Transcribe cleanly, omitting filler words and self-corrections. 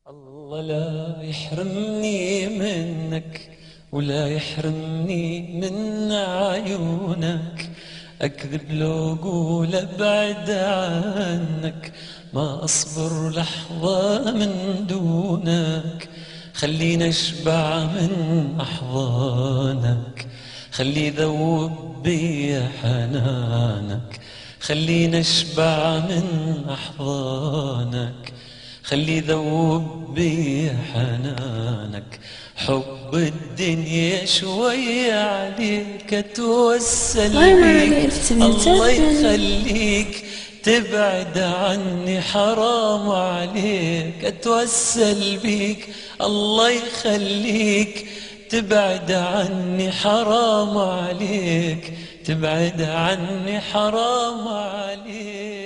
الله لا يحرمني منك ولا يحرمني من عيونك، أكذب لو أقول أبعد عنك، ما أصبر لحظة من دونك. خليني أشبع من أحضانك، خلي ذوب بي حنانك، خليني أشبع من أحضانك، خلي ذوب بي حنانك. حب الدنيا شوي عليك أتوسل بيك، الله يخليك تبعد عني حرام عليك أتوسل بيك، الله يخليك تبعد عني حرام عليك، تبعد عني حرام عليك.